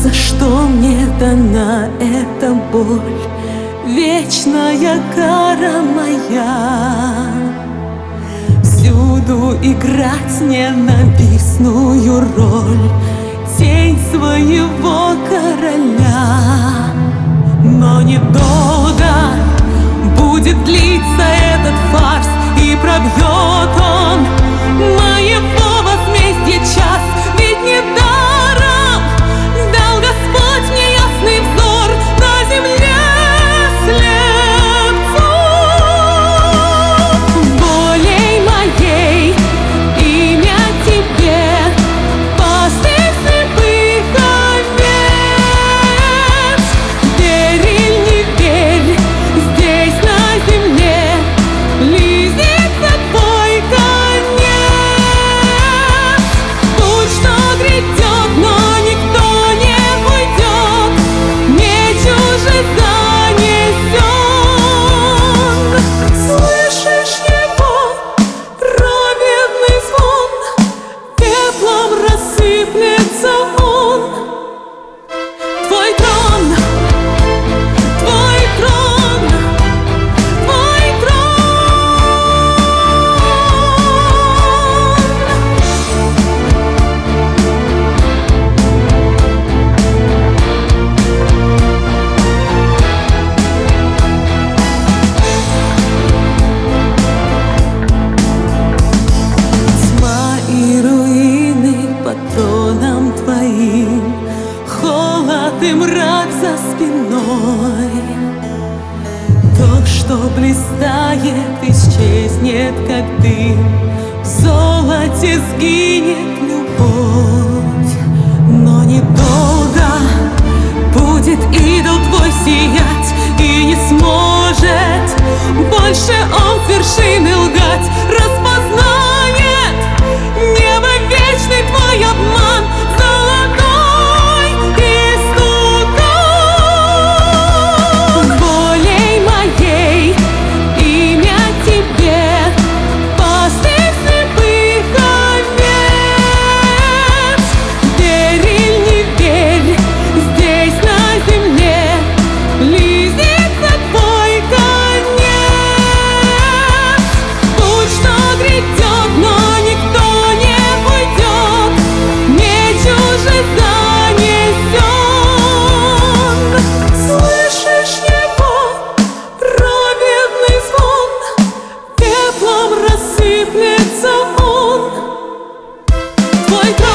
за что мне дана эта боль, вечная кара моя. Всюду играть ненавистную роль, тень своего короля. Но недолго будет длиться этот фарс, и пробьет он моего возмездия час. Ведь недаром дал Господь мне ясный взор на земле слепцов. Волей моей имя тебе, пастырь слепых овец. Верь или не верь, здесь на земле близится твой конец. Будь что грядет, но никто не уйдет, меч уже занесен. Слышишь его праведный звон, пеплом рассыплется он. Твой трон, твой трон, твой трон. Тьма и руины под троном твоим, холод и мрак за спиной. То, что блистает, исчезнет, как дым, в золоте сгинет любовь. Но недолго будет идол твой сиять, и не сможет больше он с вершины лгать. Распознает небо вечный твой обман, золотой истукан. Волей моей имя тебе, пастырь слепых овец. Верь или не верь, здесь на земле близится твой конец. Будь что грядет, но никто не уйдет, меч уже занесен. Слышишь его праведный звон, пеплом рассыплется он. Твой